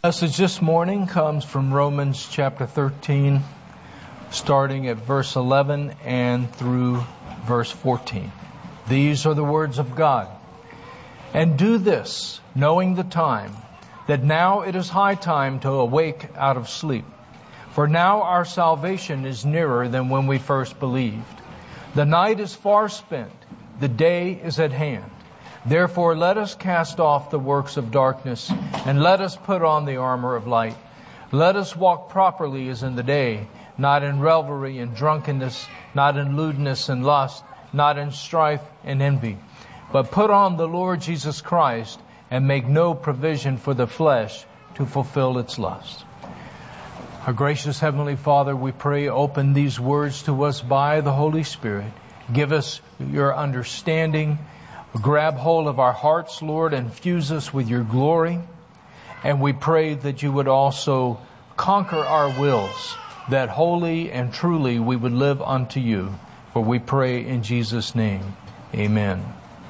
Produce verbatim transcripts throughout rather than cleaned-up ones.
Message this morning comes from Romans chapter thirteen, starting at verse eleven and through verse fourteen. These are the words of God. And do this, knowing the time, that now it is high time to awake out of sleep. For now our salvation is nearer than when we first believed. The night is far spent, the day is at hand. Therefore let us cast off the works of darkness, and let us put on the armor of light. Let us walk properly as in the day, not in revelry and drunkenness, not in lewdness and lust, not in strife and envy. But put on the Lord Jesus Christ, and make no provision for the flesh to fulfill its lust. Our gracious Heavenly Father, we pray, open these words to us by the Holy Spirit. Give us your understanding. Grab hold of our hearts, Lord, and fuse us with your glory. And we pray that you would also conquer our wills, that wholly and truly we would live unto you. For we pray in Jesus' name. Amen.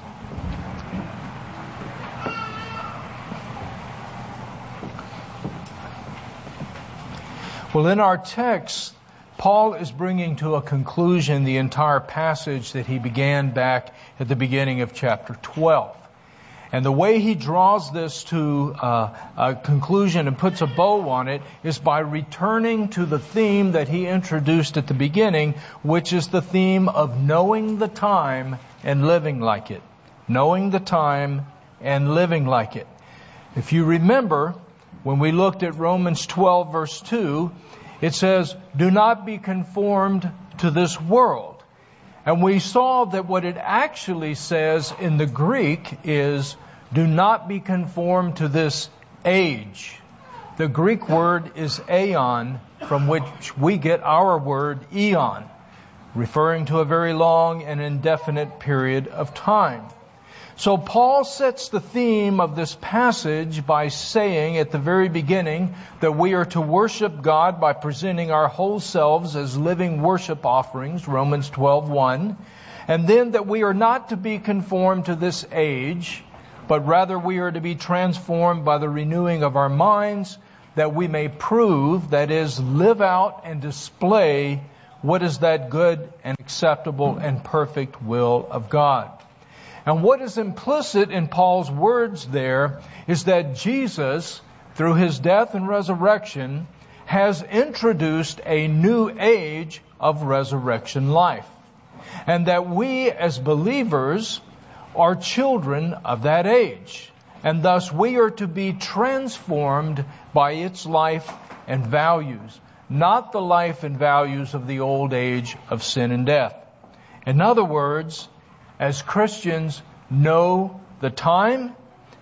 Well, in our text, Paul is bringing to a conclusion the entire passage that he began back at the beginning of chapter twelve. And the way he draws this to uh, a conclusion and puts a bow on it is by returning to the theme that he introduced at the beginning, which is the theme of knowing the time and living like it. Knowing the time and living like it. If you remember, when we looked at Romans twelve verse two, it says, do not be conformed to this world. And we saw that what it actually says in the Greek is, do not be conformed to this age. The Greek word is aeon, from which we get our word eon, referring to a very long and indefinite period of time. So Paul sets the theme of this passage by saying at the very beginning that we are to worship God by presenting our whole selves as living worship offerings, Romans twelve one, and then that we are not to be conformed to this age, but rather we are to be transformed by the renewing of our minds, that we may prove, that is, live out and display what is that good and acceptable and perfect will of God. And what is implicit in Paul's words there is that Jesus, through his death and resurrection, has introduced a new age of resurrection life. And that we as believers are children of that age. And thus we are to be transformed by its life and values, not the life and values of the old age of sin and death. In other words, as Christians, know the time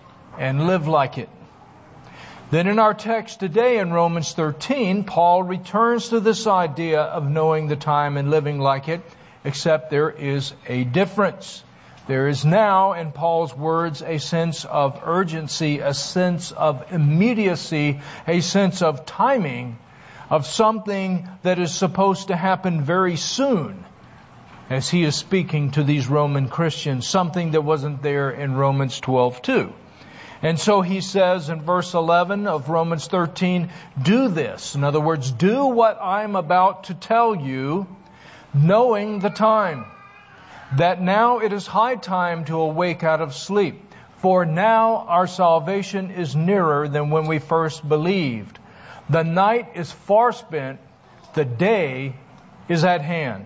and live like it. Then in our text today in Romans thirteen, Paul returns to this idea of knowing the time and living like it, except there is a difference. There is now, in Paul's words, a sense of urgency, a sense of immediacy, a sense of timing, of something that is supposed to happen very soon, as he is speaking to these Roman Christians, something that wasn't there in Romans twelve two. And so he says in verse eleven of Romans thirteen, do this. In other words, do what I'm about to tell you, knowing the time, that now it is high time to awake out of sleep. For now our salvation is nearer than when we first believed. The night is far spent, the day is at hand.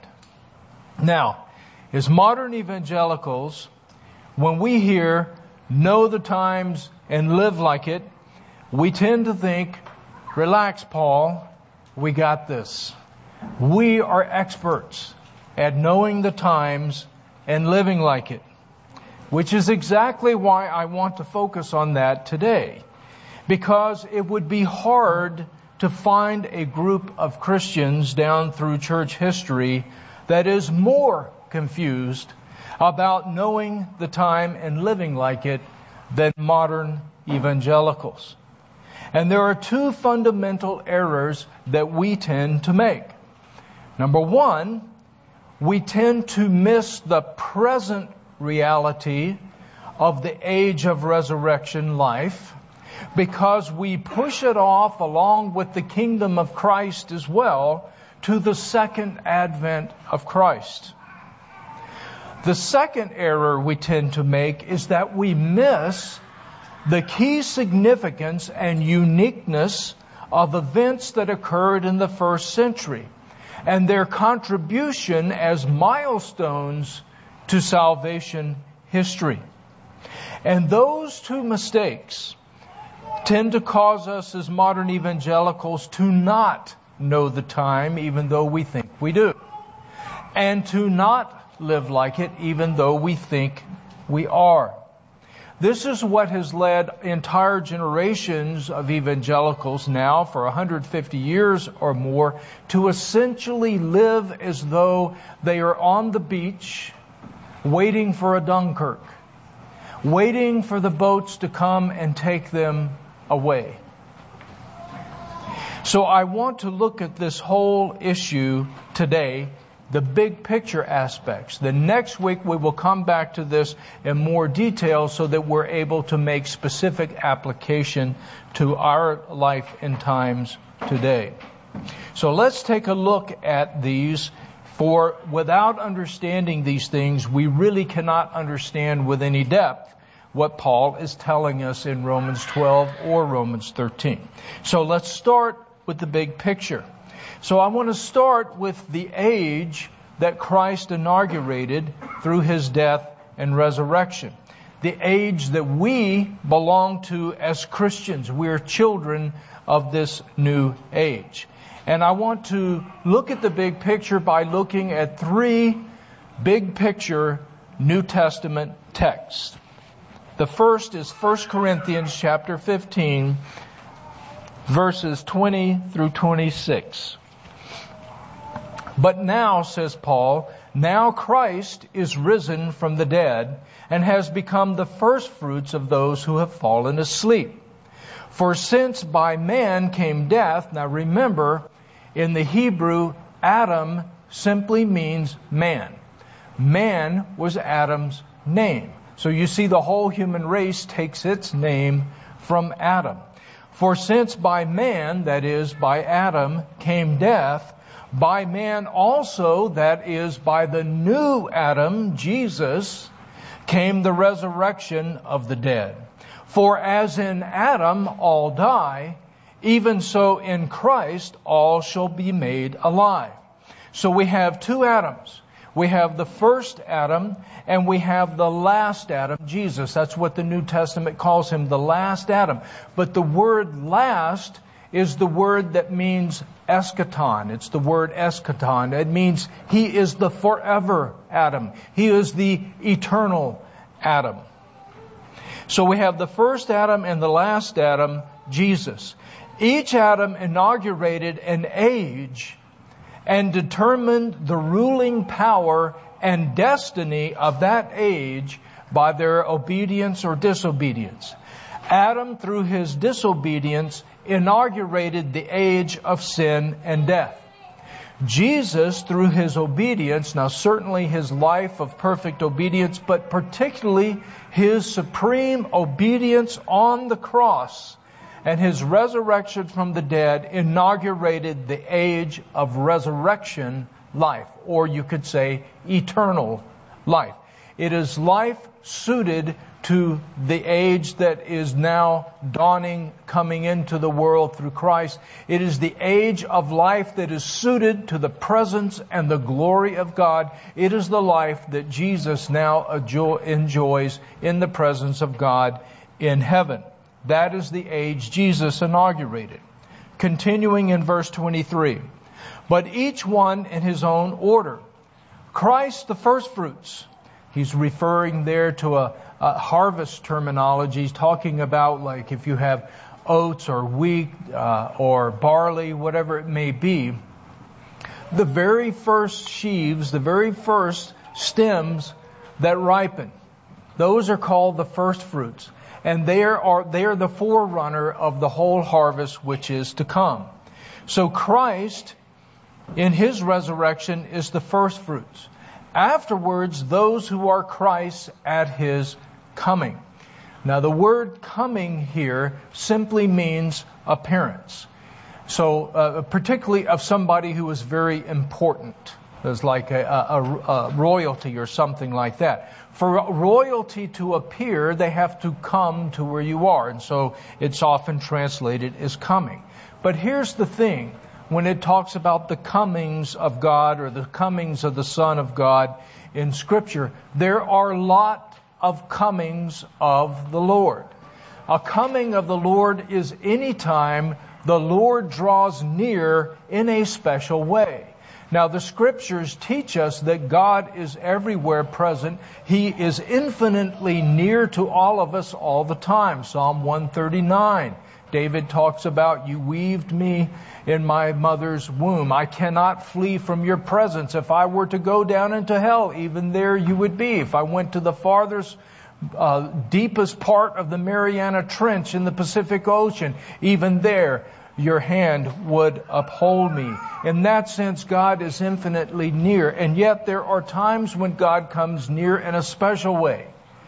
Now, as modern evangelicals, when we hear know the times and live like it, we tend to think, relax, Paul, we got this. We are experts at knowing the times and living like it, which is exactly why I want to focus on that today. Because it would be hard to find a group of Christians down through church history that is more confused about knowing the time and living like it than modern evangelicals. And there are two fundamental errors that we tend to make. Number one, we tend to miss the present reality of the age of resurrection life because we push it off along with the kingdom of Christ as well to the second advent of Christ. The second error we tend to make is that we miss the key significance and uniqueness of events that occurred in the first century and their contribution as milestones to salvation history. And those two mistakes tend to cause us as modern evangelicals to not know the time even though we think we do, and to not live like it even though we think we are. This is what has led entire generations of evangelicals now for one hundred fifty years or more to essentially live as though they are on the beach waiting for a Dunkirk, waiting for the boats to come and take them away. So I want to look at this whole issue today, the big picture aspects. The next week we will come back to this in more detail so that we're able to make specific application to our life and times today. So let's take a look at these, for without understanding these things, we really cannot understand with any depth what Paul is telling us in Romans twelve or Romans thirteen. So let's start with the big picture. So I want to start with the age that Christ inaugurated through His death and resurrection. The age that we belong to as Christians. We're children of this new age. And I want to look at the big picture by looking at three big picture New Testament texts. The first is First Corinthians chapter fifteen, verses twenty through twenty-six. But now, says Paul, now Christ is risen from the dead and has become the firstfruits of those who have fallen asleep. For since by man came death, now remember, in the Hebrew, Adam simply means man. Man was Adam's name. So you see the whole human race takes its name from Adam. For since by man, that is, by Adam, came death, by man also, that is, by the new Adam, Jesus, came the resurrection of the dead. For as in Adam all die, even so in Christ all shall be made alive. So we have two Adams. We have the first Adam and we have the last Adam, Jesus. That's what the New Testament calls him, the last Adam. But the word last is the word that means eschaton. It's the word eschaton. It means he is the forever Adam. He is the eternal Adam. So we have the first Adam and the last Adam, Jesus. Each Adam inaugurated an age and determined the ruling power and destiny of that age by their obedience or disobedience. Adam, through his disobedience, inaugurated the age of sin and death. Jesus, through his obedience, now certainly his life of perfect obedience, but particularly his supreme obedience on the cross and his resurrection from the dead, inaugurated the age of resurrection life, or you could say eternal life. It is life suited to the age that is now dawning, coming into the world through Christ. It is the age of life that is suited to the presence and the glory of God. It is the life that Jesus now enjoys in the presence of God in heaven. That is the age Jesus inaugurated. Continuing in verse twenty-three. But each one in his own order. Christ the firstfruits. He's referring there to a, a harvest terminology. He's talking about like if you have oats or wheat uh, or barley, whatever it may be. The very first sheaves, the very first stems that ripen, those are called the first fruits. And they are, they are the forerunner of the whole harvest which is to come. So Christ, in his resurrection, is the first fruits. Afterwards, those who are Christ's at his coming. Now the word coming here simply means appearance. So uh, particularly of somebody who is very important. There's like a, a, a royalty or something like that. For royalty to appear, they have to come to where you are. And so it's often translated as coming. But here's the thing. When it talks about the comings of God or the comings of the Son of God in Scripture, there are a lot of comings of the Lord. A coming of the Lord is any time the Lord draws near in a special way. Now, the Scriptures teach us that God is everywhere present. He is infinitely near to all of us all the time. Psalm one thirty-nine. David talks about, you weaved me in my mother's womb. I cannot flee from your presence. If I were to go down into hell, even there you would be. If I went to the farthest, uh, deepest part of the Mariana Trench in the Pacific Ocean, even there your hand would uphold me. In that sense, God is infinitely near. And yet there are times when God comes near in a special way.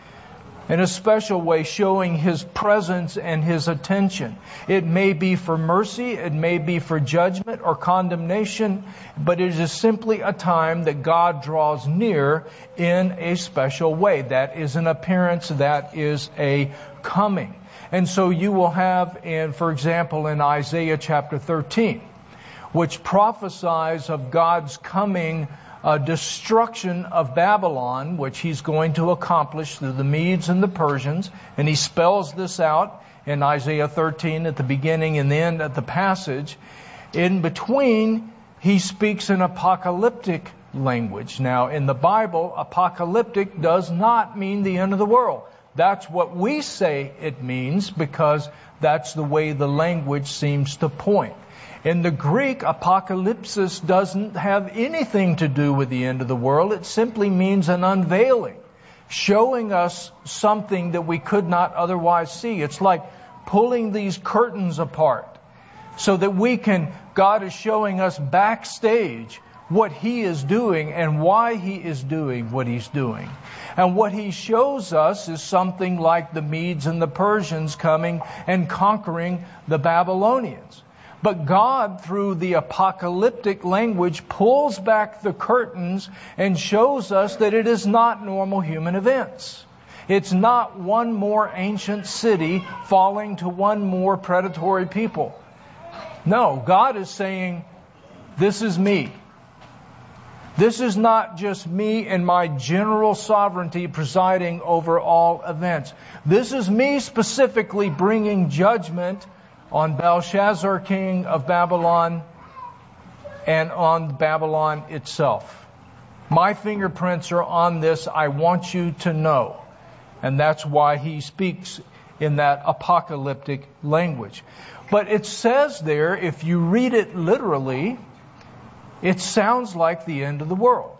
In a special way, showing His presence and His attention. It may be for mercy, it may be for judgment or condemnation, but it is simply a time that God draws near in a special way. That is an appearance, that is a coming. And so you will have, in, for example, in Isaiah chapter thirteen, which prophesies of God's coming uh, destruction of Babylon, which He's going to accomplish through the Medes and the Persians. And He spells this out in Isaiah thirteen at the beginning and the end of the passage. In between, He speaks in apocalyptic language. Now, in the Bible, apocalyptic does not mean the end of the world. That's what we say it means because that's the way the language seems to point. In the Greek, apocalypsis doesn't have anything to do with the end of the world. It simply means an unveiling, showing us something that we could not otherwise see. It's like pulling these curtains apart so that we can, God is showing us backstage what He is doing and why He is doing what He's doing. And what He shows us is something like the Medes and the Persians coming and conquering the Babylonians. But God, through the apocalyptic language, pulls back the curtains and shows us that it is not normal human events. It's not one more ancient city falling to one more predatory people. No, God is saying, this is me. This is not just me and my general sovereignty presiding over all events. This is me specifically bringing judgment on Belshazzar, king of Babylon, and on Babylon itself. My fingerprints are on this. I want you to know. And that's why He speaks in that apocalyptic language. But it says there, if you read it literally, it sounds like the end of the world.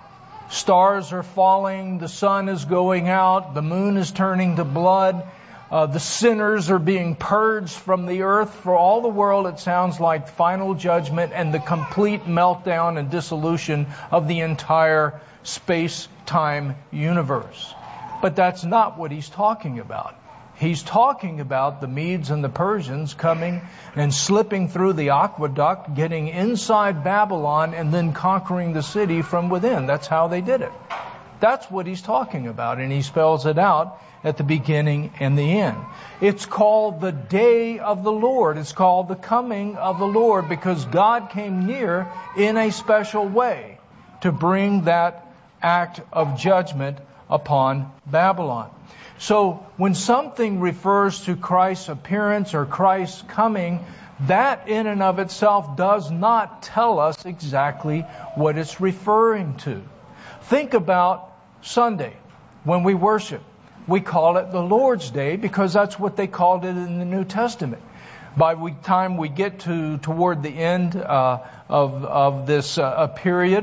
Stars are falling, the sun is going out, the moon is turning to blood, uh, the sinners are being purged from the earth. For all the world, it sounds like final judgment and the complete meltdown and dissolution of the entire space-time universe. But that's not what He's talking about. He's talking about the Medes and the Persians coming and slipping through the aqueduct, getting inside Babylon, and then conquering the city from within. That's how they did it. That's what He's talking about, and He spells it out at the beginning and the end. It's called the day of the Lord. It's called the coming of the Lord because God came near in a special way to bring that act of judgment upon Babylon. So when something refers to Christ's appearance or Christ's coming, that in and of itself does not tell us exactly what it's referring to. Think about Sunday when we worship. We call it the Lord's Day because that's what they called it in the New Testament. By the time we get to toward the end uh, of, of this uh, period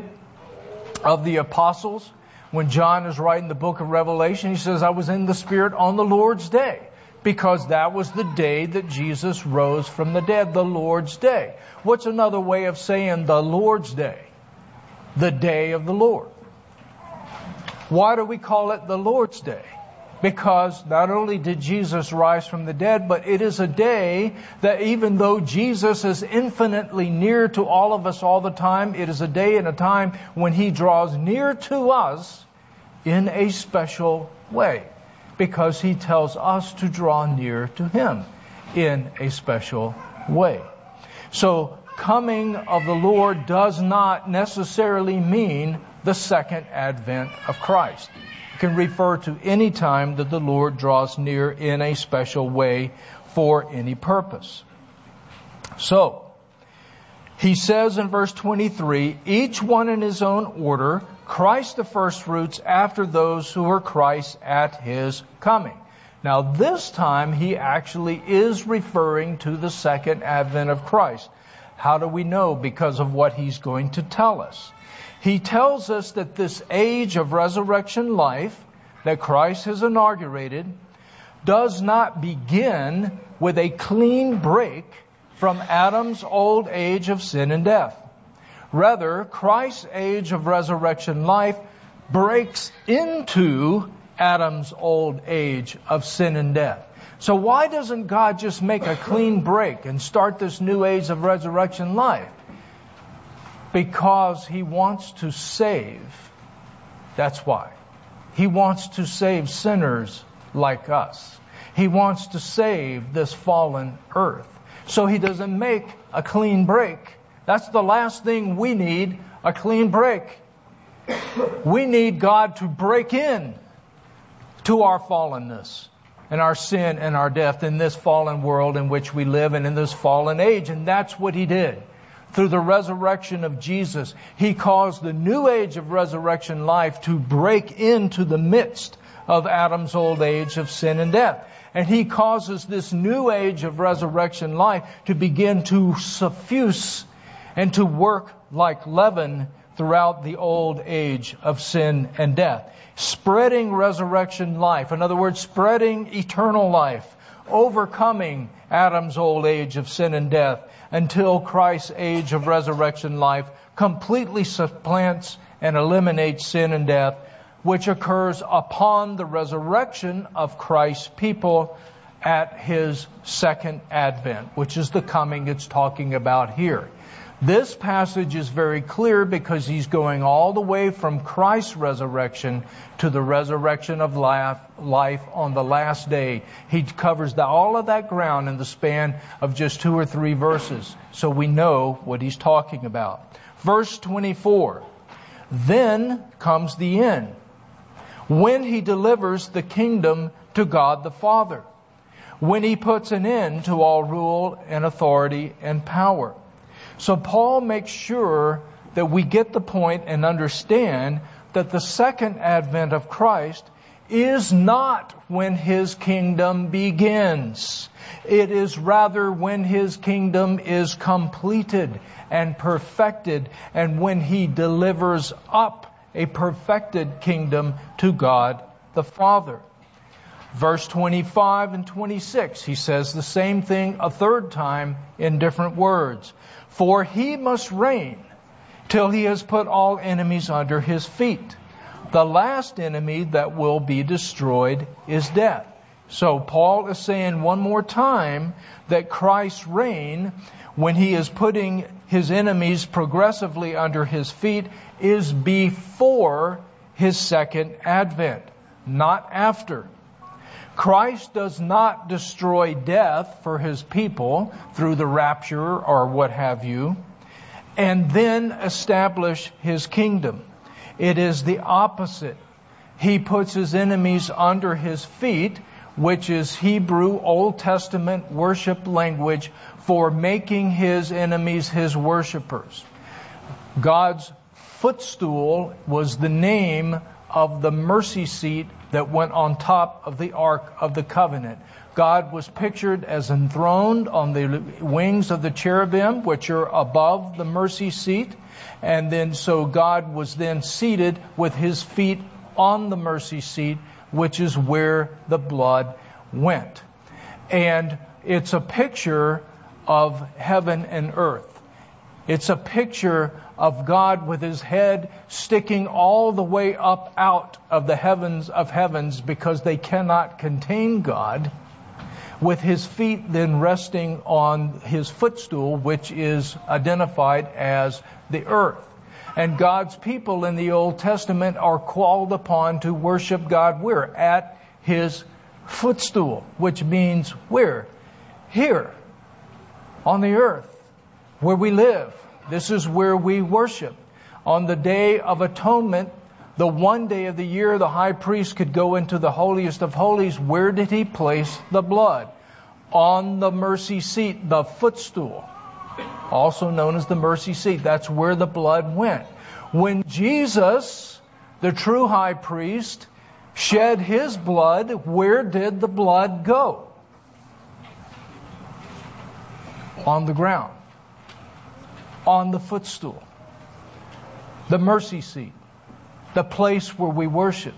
of the apostles, when John is writing the book of Revelation, he says, I was in the Spirit on the Lord's Day, because that was the day that Jesus rose from the dead, the Lord's Day. What's another way of saying the Lord's Day? The day of the Lord. Why do we call it the Lord's Day? Because not only did Jesus rise from the dead, but it is a day that even though Jesus is infinitely near to all of us all the time, it is a day and a time when He draws near to us in a special way. Because He tells us to draw near to Him in a special way. So, coming of the Lord does not necessarily mean the second advent of Christ. It can refer to any time that the Lord draws near in a special way for any purpose. So, He says in verse twenty-three, each one in his own order, Christ the firstfruits, after those who are Christ at His coming. Now this time He actually is referring to the second advent of Christ. How do we know? Because of what He's going to tell us. He tells us that this age of resurrection life that Christ has inaugurated does not begin with a clean break from Adam's old age of sin and death. Rather, Christ's age of resurrection life breaks into Adam's old age of sin and death. So why doesn't God just make a clean break and start this new age of resurrection life? Because He wants to save. That's why. He wants to save sinners like us. He wants to save this fallen earth. So He doesn't make a clean break. That's the last thing we need, a clean break. We need God to break in to our fallenness and our sin and our death in this fallen world in which we live and in this fallen age. And that's what He did. Through the resurrection of Jesus, He caused the new age of resurrection life to break into the midst of Adam's old age of sin and death. And He causes this new age of resurrection life to begin to suffuse and to work like leaven throughout the old age of sin and death. Spreading resurrection life. In other words, spreading eternal life. Overcoming Adam's old age of sin and death until Christ's age of resurrection life completely supplants and eliminates sin and death, which occurs upon the resurrection of Christ's people at His second advent, which is the coming it's talking about here. This passage is very clear because He's going all the way from Christ's resurrection to the resurrection of life, life on the last day. He covers the, all of that ground in the span of just two or three verses. So we know what He's talking about. Verse twenty-four. Then comes the end, when He delivers the kingdom to God the Father, when He puts an end to all rule and authority and power. So Paul makes sure that we get the point and understand that the second advent of Christ is not when His kingdom begins. It is rather when His kingdom is completed and perfected, and when He delivers up a perfected kingdom to God the Father. Verse twenty-five and twenty-six, he says the same thing a third time in different words. For He must reign till He has put all enemies under His feet. The last enemy that will be destroyed is death. So Paul is saying one more time that Christ's reign, when He is putting His enemies progressively under His feet, is before His second advent, not after. Christ does not destroy death for His people through the rapture or what have you, and then establish His kingdom. It is the opposite. He puts His enemies under His feet, which is Hebrew Old Testament worship language for making His enemies His worshipers. God's footstool was the name of the mercy seat that went on top of the Ark of the Covenant. God was pictured as enthroned on the wings of the cherubim, which are above the mercy seat. And then so God was then seated with His feet on the mercy seat, which is where the blood went. And it's a picture of heaven and earth. It's a picture of God with his head sticking all the way up out of the heavens of heavens because they cannot contain God, with his feet then resting on his footstool, which is identified as the earth. And God's people in the Old Testament are called upon to worship God where? At his footstool, which means where? Here, on the earth, where we live. This is where we worship. On the Day of Atonement, the one day of the year the high priest could go into the holiest of holies. Where did he place the blood? On the mercy seat, the footstool, also known as the mercy seat. That's where the blood went. When Jesus, the true high priest, shed his blood, where did the blood go? On the ground. On the footstool. The mercy seat. The place where we worship.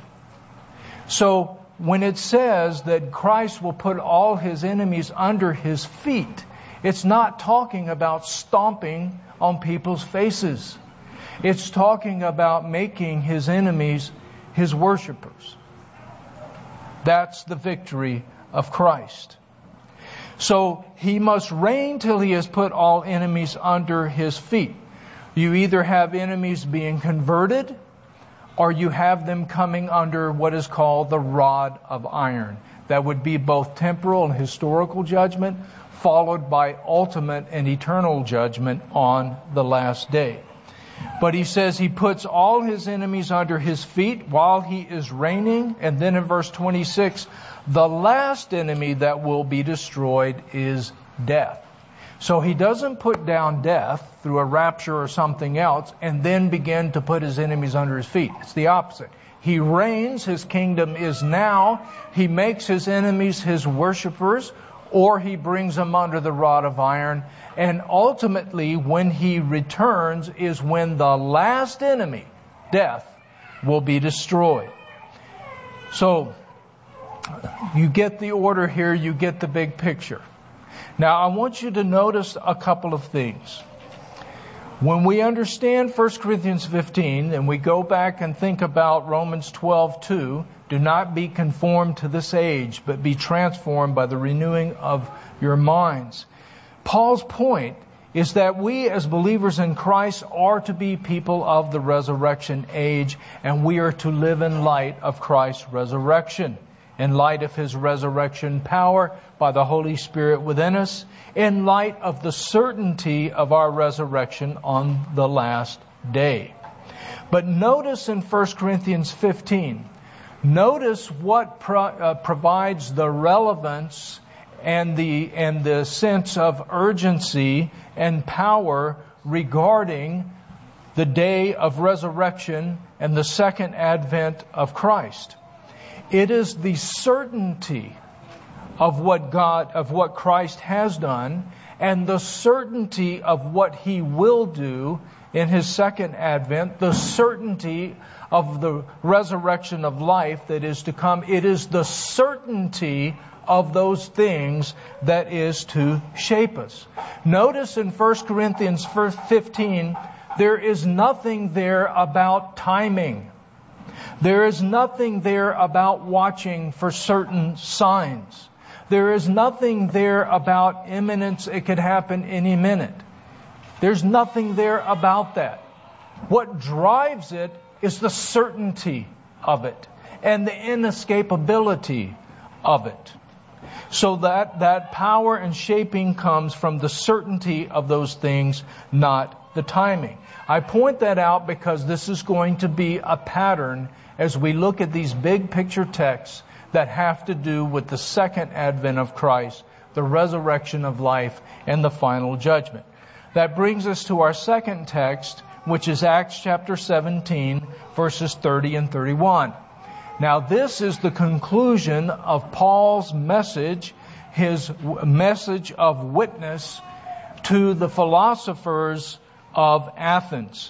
So, when it says that Christ will put all his enemies under his feet, it's not talking about stomping on people's faces. It's talking about making his enemies his worshipers. That's the victory of Christ. So he must reign till he has put all enemies under his feet. You either have enemies being converted, or you have them coming under what is called the rod of iron. That would be both temporal and historical judgment, followed by ultimate and eternal judgment on the last day. But he says he puts all his enemies under his feet while he is reigning. And then in verse twenty-six, the last enemy that will be destroyed is death. So he doesn't put down death through a rapture or something else and then begin to put his enemies under his feet. It's the opposite. He reigns, his kingdom is now. He makes his enemies his worshipers, or he brings them under the rod of iron. And ultimately, when he returns is when the last enemy, death, will be destroyed. So, you get the order here, you get the big picture. Now, I want you to notice a couple of things. When we understand First Corinthians fifteen, and we go back and think about Romans twelve two, do not be conformed to this age, but be transformed by the renewing of your minds. Paul's point is that we as believers in Christ are to be people of the resurrection age, and we are to live in light of Christ's resurrection, in light of his resurrection power by the Holy Spirit within us, in light of the certainty of our resurrection on the last day. But notice in First Corinthians fifteen, notice what pro, uh, provides the relevance and the and the sense of urgency and power regarding the day of resurrection and the second advent of Christ. It is the certainty of what God, of what Christ has done, and the certainty of what he will do in his second advent, the certainty of the resurrection of life that is to come. It is the certainty of those things that is to shape us. Notice in First Corinthians fifteen, there is nothing there about timing. There is nothing there about watching for certain signs. There is nothing there about imminence. It could happen any minute. There's nothing there about that. What drives it is the certainty of it and the inescapability of it. So that, that power and shaping comes from the certainty of those things, not the timing. I point that out because this is going to be a pattern as we look at these big picture texts that have to do with the second advent of Christ, the resurrection of life, and the final judgment. That brings us to our second text, which is Acts chapter seventeen, verses thirty and thirty-one. Now this is the conclusion of Paul's message, his message of witness to the philosophers of Athens.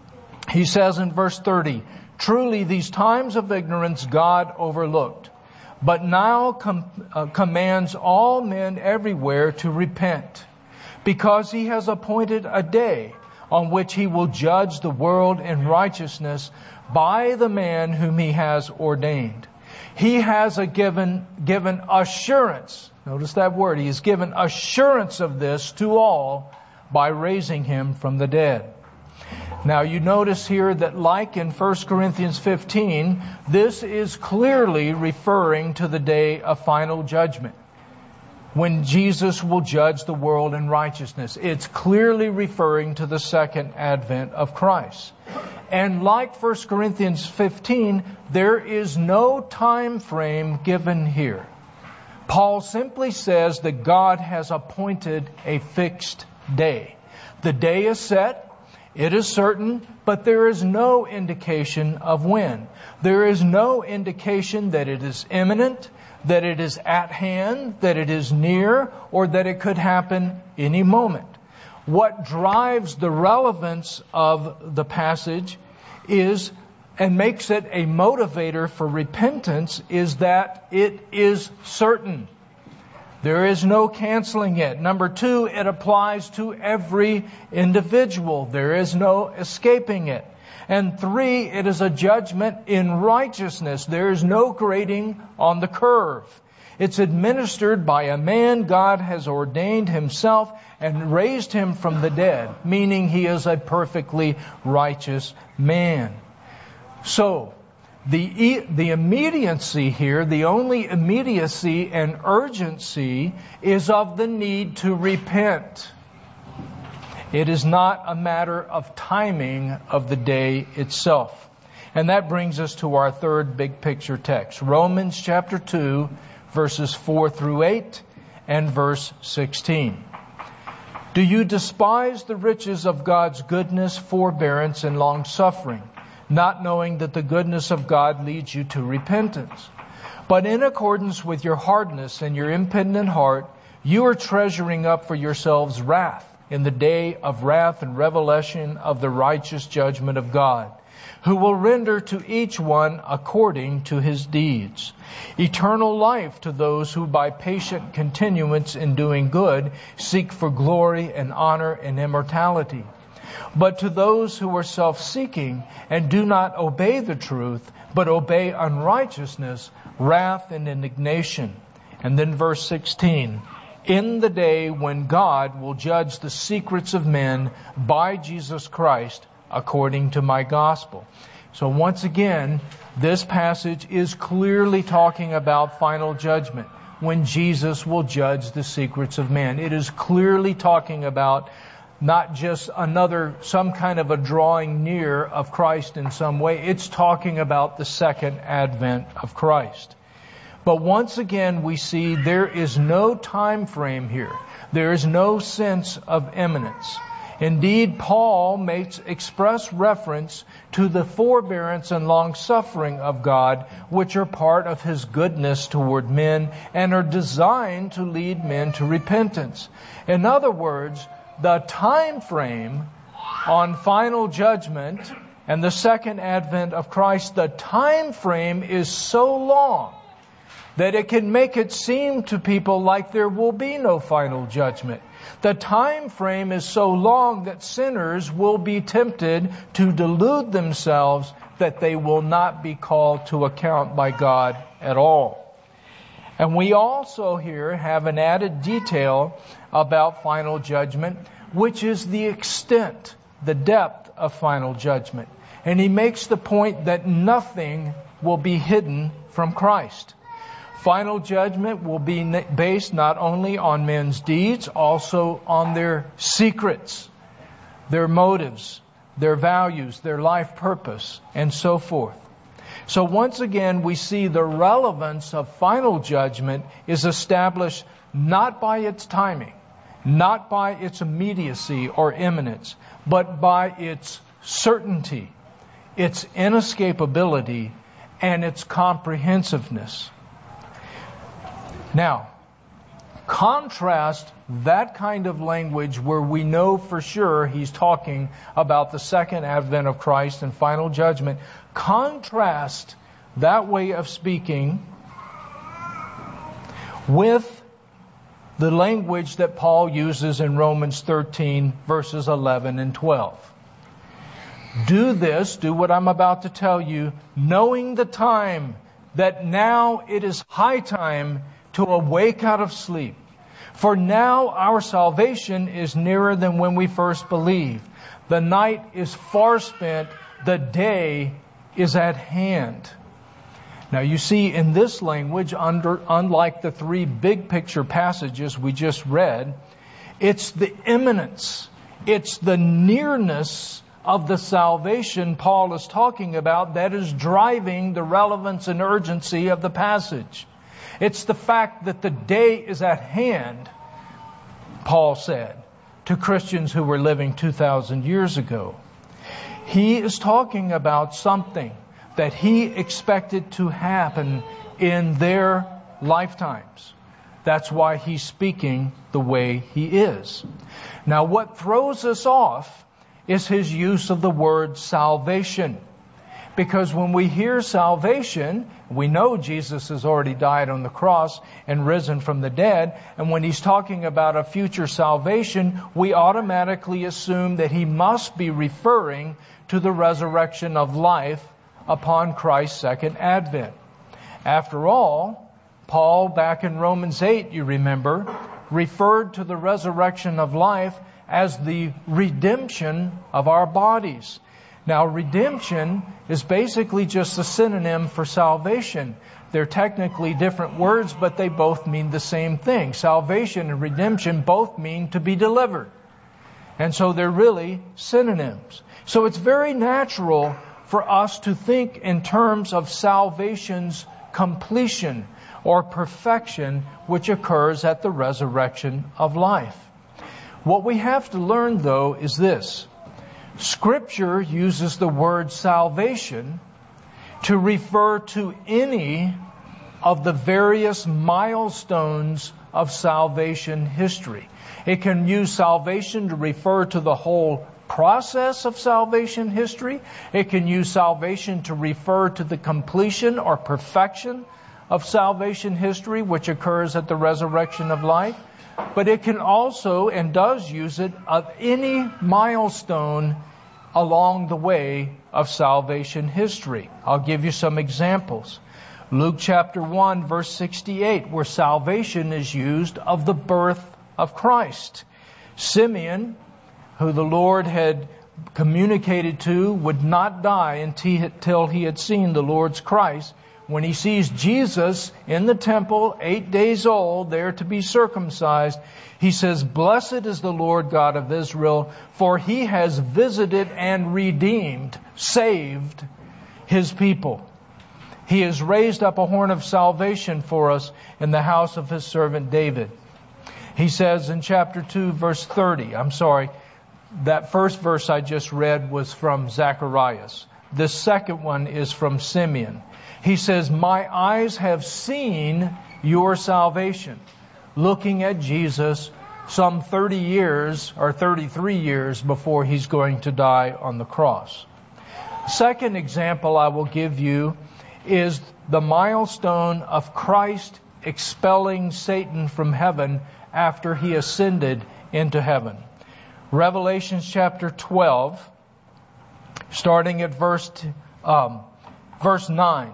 He says in verse thirty, "Truly these times of ignorance God overlooked, but now com- uh, commands all men everywhere to repent, because he has appointed a day on which he will judge the world in righteousness by the man whom he has ordained. He has a given, given assurance. Notice that word. He has given assurance of this to all by raising him from the dead. Now you notice here that like in First Corinthians fifteen, this is clearly referring to the day of final judgment, when Jesus will judge the world in righteousness. It's clearly referring to the second advent of Christ. And like First Corinthians fifteen, there is no time frame given here. Paul simply says that God has appointed a fixed day. The day is set, it is certain, but there is no indication of when. There is no indication that it is imminent, that it is at hand, that it is near, or that it could happen any moment. What drives the relevance of the passage is, and makes it a motivator for repentance, is that it is certain. There is no canceling it. Number two, it applies to every individual. There is no escaping it. And three, it is a judgment in righteousness. There is no grading on the curve. It's administered by a man God has ordained himself and raised him from the dead, meaning he is a perfectly righteous man. So, the, the immediacy here, the only immediacy and urgency is of the need to repent. It is not a matter of timing of the day itself. And that brings us to our third big picture text. Romans chapter two, verses four through eight and verse sixteen. Do you despise the riches of God's goodness, forbearance, and long-suffering, not knowing that the goodness of God leads you to repentance? But in accordance with your hardness and your impenitent heart, you are treasuring up for yourselves wrath in the day of wrath and revelation of the righteous judgment of God, who will render to each one according to his deeds. Eternal life to those who by patient continuance in doing good seek for glory and honor and immortality. But to those who are self-seeking and do not obey the truth, but obey unrighteousness, wrath and indignation. And then verse sixteen. In the day when God will judge the secrets of men by Jesus Christ according to my gospel. So once again, this passage is clearly talking about final judgment, when Jesus will judge the secrets of men. It is clearly talking about not just another, some kind of a drawing near of Christ in some way. It's talking about the second advent of Christ. But once again, we see there is no time frame here. There is no sense of imminence. Indeed, Paul makes express reference to the forbearance and long-suffering of God, which are part of His goodness toward men and are designed to lead men to repentance. In other words, the time frame on final judgment and the second advent of Christ, the time frame is so long that it can make it seem to people like there will be no final judgment. The time frame is so long that sinners will be tempted to delude themselves that they will not be called to account by God at all. And we also here have an added detail about final judgment, which is the extent, the depth of final judgment. And he makes the point that nothing will be hidden from Christ. Final judgment will be based not only on men's deeds, also on their secrets, their motives, their values, their life purpose, and so forth. So once again, we see the relevance of final judgment is established not by its timing, not by its immediacy or imminence, but by its certainty, its inescapability, and its comprehensiveness. Now, contrast that kind of language where we know for sure he's talking about the second advent of Christ and final judgment. Contrast that way of speaking with the language that Paul uses in Romans thirteen, verses eleven and twelve. Do this, do what I'm about to tell you, knowing the time, that now it is high time to awake out of sleep. For now our salvation is nearer than when we first believed. The night is far spent, the day is at hand. Now you see, in this language, under, unlike the three big picture passages we just read, it's the imminence, it's the nearness of the salvation Paul is talking about that is driving the relevance and urgency of the passage. It's the fact that the day is at hand, Paul said to Christians who were living two thousand years ago. He is talking about something that he expected to happen in their lifetimes. That's why he's speaking the way he is. Now, what throws us off is his use of the word salvation. Because when we hear salvation, we know Jesus has already died on the cross and risen from the dead. And when he's talking about a future salvation, we automatically assume that he must be referring to the resurrection of life upon Christ's second advent. After all, Paul, back in Romans eight, you remember, referred to the resurrection of life as the redemption of our bodies. Now, redemption is basically just a synonym for salvation. They're technically different words, but they both mean the same thing. Salvation and redemption both mean to be delivered. And so they're really synonyms. So it's very natural for us to think in terms of salvation's completion or perfection, which occurs at the resurrection of life. What we have to learn, though, is this. Scripture uses the word salvation to refer to any of the various milestones of salvation history. It can use salvation to refer to the whole process of salvation history. It can use salvation to refer to the completion or perfection of salvation history, which occurs at the resurrection of life. But it can also, and does use it, of any milestone along the way of salvation history. I'll give you some examples. Luke chapter one, verse sixty-eight, where salvation is used of the birth of Christ. Simeon, who the Lord had communicated to would not die until he had seen the Lord's Christ, when he sees Jesus in the temple, eight days old, there to be circumcised, he says, "Blessed is the Lord God of Israel, for he has visited and redeemed," saved, his people. He has raised up a horn of salvation for us in the house of his servant David. He says in chapter two, verse thirty, I'm sorry, that first verse I just read was from Zacharias. This second one is from Simeon. He says, "My eyes have seen your salvation," looking at Jesus some thirty years or thirty-three years before he's going to die on the cross. Second example I will give you is the milestone of Christ expelling Satan from heaven after he ascended into heaven. Revelation chapter twelve, starting at verse um, verse nine.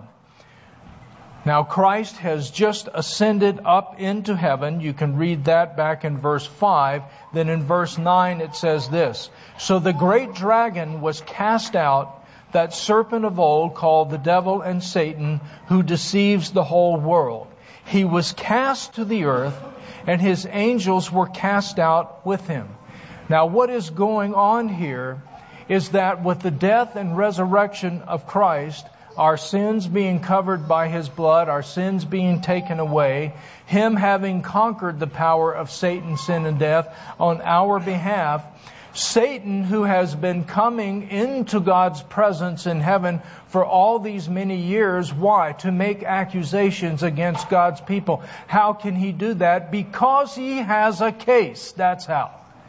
Now Christ has just ascended up into heaven. You can read that back in verse five. Then in verse nine it says this, "So the great dragon was cast out, that serpent of old called the devil and Satan, who deceives the whole world. He was cast to the earth, and his angels were cast out with him." Now what is going on here is that with the death and resurrection of Christ, our sins being covered by his blood, our sins being taken away, him having conquered the power of Satan, sin, and death on our behalf, Satan, who has been coming into God's presence in heaven for all these many years, why? To make accusations against God's people. How can he do that? Because he has a case. That's how.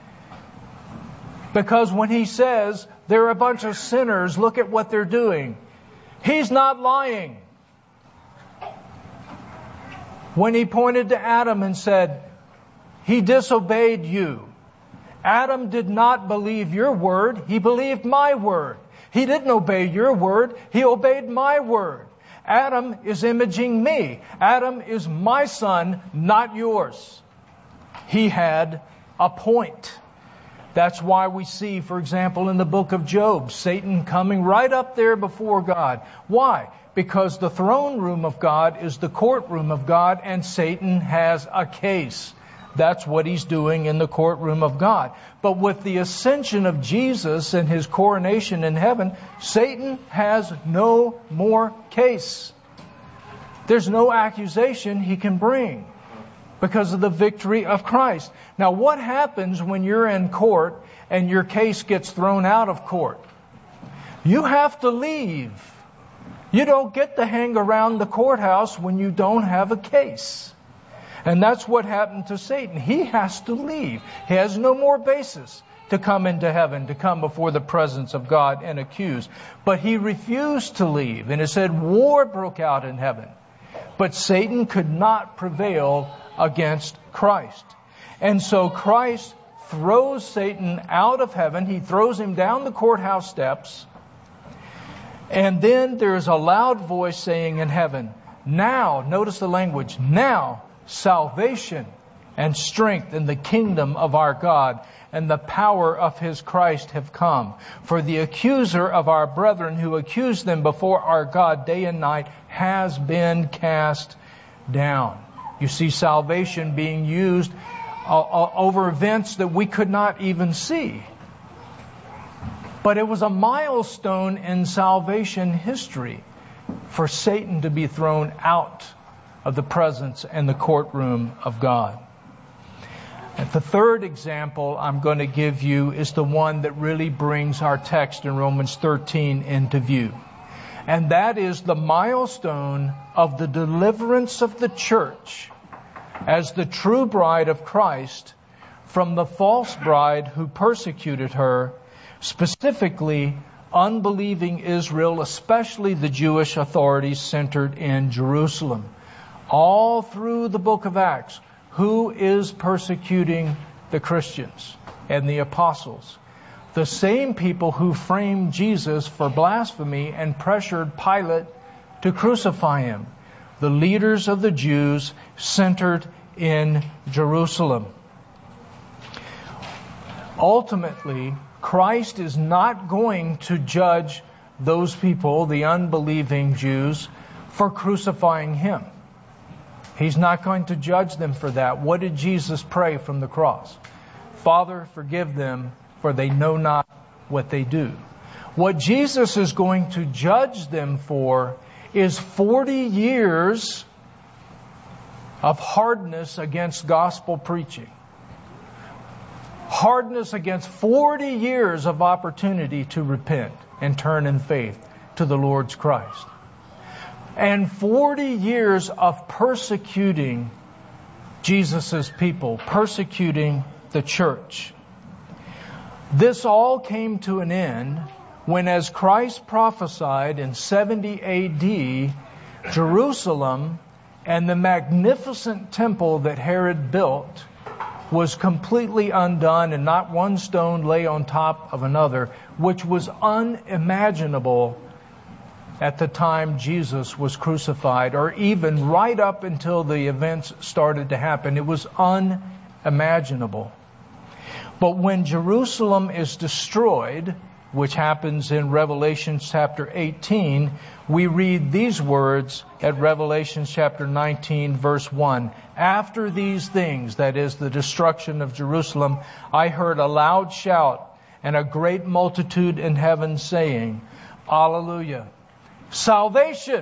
Because when he says, they're a bunch of sinners, look at what they're doing, he's not lying. When he pointed to Adam and said, he disobeyed you. Adam did not believe your word. He believed my word. He didn't obey your word. He obeyed my word. Adam is imaging me. Adam is my son, not yours. He had a point. That's why we see, for example, in the book of Job, Satan coming right up there before God. Why? Because the throne room of God is the courtroom of God, and Satan has a case. That's what he's doing in the courtroom of God. But with the ascension of Jesus and his coronation in heaven, Satan has no more case. There's no accusation he can bring because of the victory of Christ. Now, what happens when you're in court and your case gets thrown out of court? You have to leave. You don't get to hang around the courthouse when you don't have a case. And that's what happened to Satan. He has to leave. He has no more basis to come into heaven, to come before the presence of God and accuse. But he refused to leave. And it said war broke out in heaven. But Satan could not prevail against Christ. And so Christ throws Satan out of heaven. He throws him down the courthouse steps. And then there's a loud voice saying in heaven, now, notice the language, now, salvation and strength in the kingdom of our God and the power of his Christ have come. For the accuser of our brethren who accused them before our God day and night has been cast down. You see salvation being used uh, over events that we could not even see. But it was a milestone in salvation history for Satan to be thrown out of the presence and the courtroom of God. And the third example I'm going to give you is the one that really brings our text in Romans thirteen into view. And that is the milestone of the deliverance of the church as the true bride of Christ from the false bride who persecuted her, specifically unbelieving Israel, especially the Jewish authorities centered in Jerusalem. All through the book of Acts, who is persecuting the Christians and the apostles? The same people who framed Jesus for blasphemy and pressured Pilate to crucify him. The leaders of the Jews centered in Jerusalem. Ultimately, Christ is not going to judge those people, the unbelieving Jews, for crucifying him. He's not going to judge them for that. What did Jesus pray from the cross? Father, forgive them, for they know not what they do. What Jesus is going to judge them for is forty years of hardness against gospel preaching. Hardness against forty years of opportunity to repent and turn in faith to the Lord's Christ. And forty years of persecuting Jesus' people, persecuting the church. This all came to an end when, as Christ prophesied in seventy A D, Jerusalem and the magnificent temple that Herod built was completely undone, and not one stone lay on top of another, which was unimaginable at the time Jesus was crucified, or even right up until the events started to happen. It was unimaginable. But when Jerusalem is destroyed, which happens in Revelation chapter eighteen, we read these words at Revelation chapter nineteen, verse one. After these things, that is the destruction of Jerusalem, I heard a loud shout and a great multitude in heaven saying, Alleluia! Salvation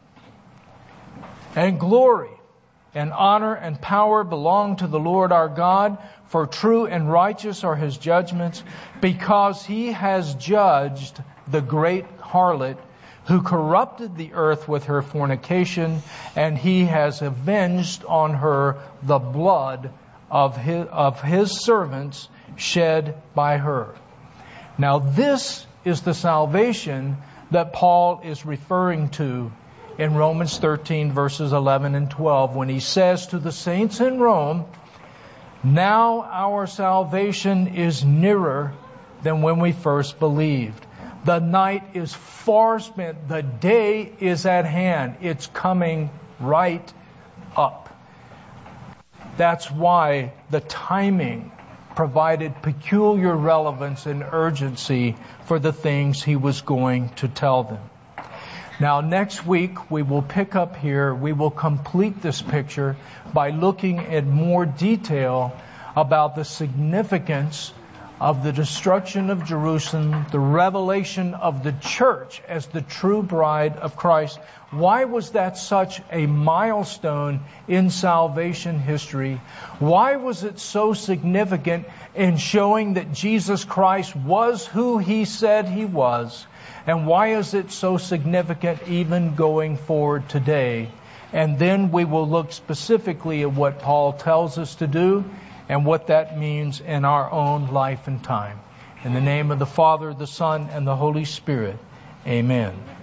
and glory and honor and power belong to the Lord our God, for true and righteous are his judgments, because he has judged the great harlot who corrupted the earth with her fornication, and he has avenged on her the blood of his, of his servants shed by her. Now this is the salvation that Paul is referring to in Romans thirteen, verses eleven and twelve, when he says to the saints in Rome, Now our salvation is nearer than when we first believed. The night is far spent. The day is at hand. It's coming right up. That's why the timing provided peculiar relevance and urgency for the things he was going to tell them. Now, next week, we will pick up here. We will complete this picture by looking at more detail about the significance of the destruction of Jerusalem, the revelation of the church as the true bride of Christ. Why was that such a milestone in salvation history? Why was it so significant in showing that Jesus Christ was who He said He was? And why is it so significant even going forward today? And then we will look specifically at what Paul tells us to do and what that means in our own life and time. In the name of the Father, the Son, and the Holy Spirit, amen.